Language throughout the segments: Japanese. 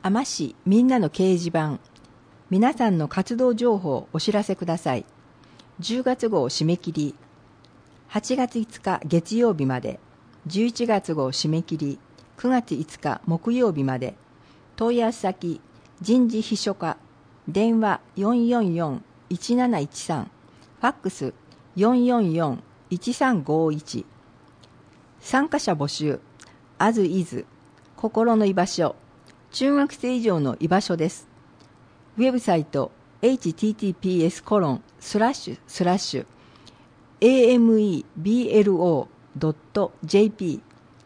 あま市みんなの掲示板、皆さんの活動情報をお知らせください。10月号締め切り、8月5日月曜日まで、11月号締め切り、9月5日木曜日まで。問い合わせ先、人事秘書課、電話444-1713、ファックス444-1351。参加者募集、as is、心の居場所、中学生以上の居場所です。ウェブサイト https://ameblo.jp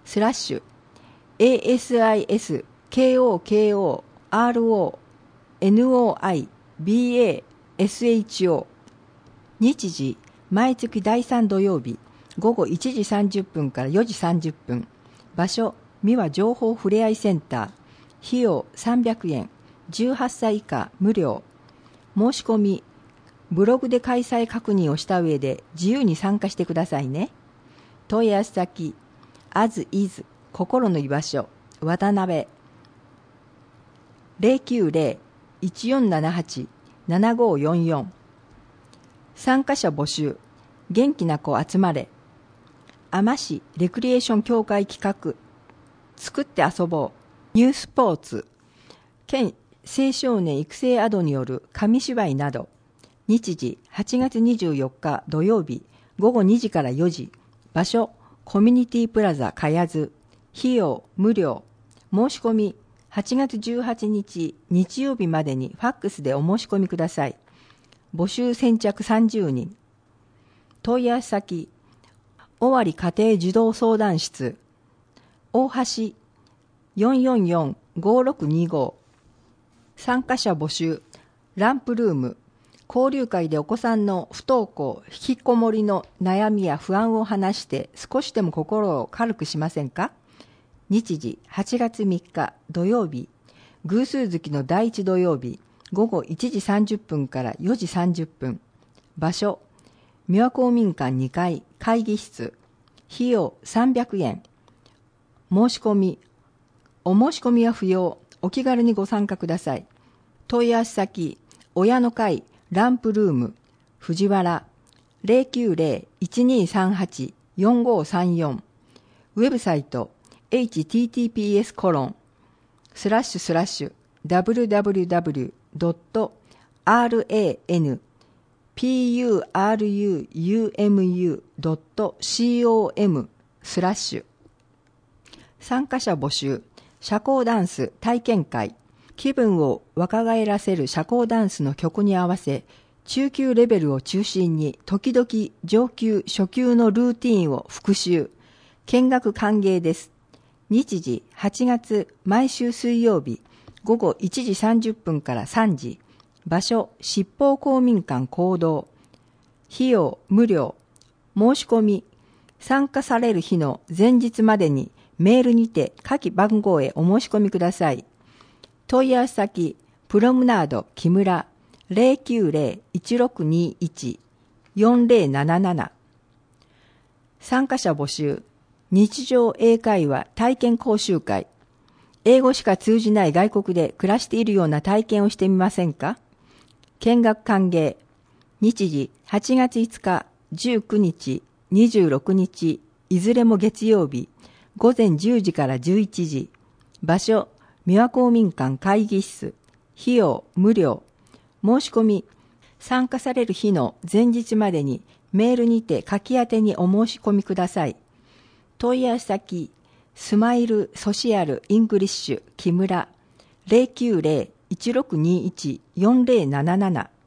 /ASISKOKORONOIBASHO。 日時、毎月第3土曜日午後1時30分から4時30分。場所、三輪情報ふれあいセンター。費用300円。18歳以下無料。申し込み、ブログで開催確認をした上で自由に参加してくださいね。問い合わせ先、as is 心の居場所、渡辺。090-1478-7544。参加者募集、元気な子集まれ。あま市レクリエーション協会企画、作って遊ぼう、ニュースポーツ、県青少年育成アドによる紙芝居など。日時、8月24日土曜日午後2時から4時。場所、コミュニティプラザかやず。費用無料。申し込み、8月18日日曜日までにファックスでお申し込みください。募集先着30人。問い合わせ先、尾張家庭児童相談室、大橋 444-5625。参加者募集、ランプルーム、交流会でお子さんの不登校、引きこもりの悩みや不安を話して少しでも心を軽くしませんか？日時、8月3日土曜日、偶数月の第1土曜日、午後1時30分から4時30分。場所、三輪公民館2階会議室。費用300円。申し込み、お申し込みは不要。お気軽にご参加ください。問い合わせ先、親の会ランプルーム、藤原 090-1238-4534。ウェブサイト https://www.ranpurumu.com/。参加者募集、社交ダンス体験会。気分を若返らせる社交ダンスの曲に合わせ、中級レベルを中心に時々上級初級のルーティーンを復習。見学歓迎です。日時、8月毎週水曜日午後1時30分から3時。場所、七宝公民館講堂。費用無料。申し込み、参加される日の前日までにメールにて下記番号へお申し込みください。問い合わせ先、プロムナード木村 090-1621-4077。参加者募集、日常英会話体験講習会。英語しか通じない外国で暮らしているような体験をしてみませんか？見学歓迎。日時、8月5日、19日、26日、いずれも月曜日、午前10時から11時。場所、三輪公民館会議室。費用無料。申し込み、参加される日の前日までにメールにて書き宛てにお申し込みください。問い合わせ先、スマイルソシアルイングリッシュ木村 090-1621-4077。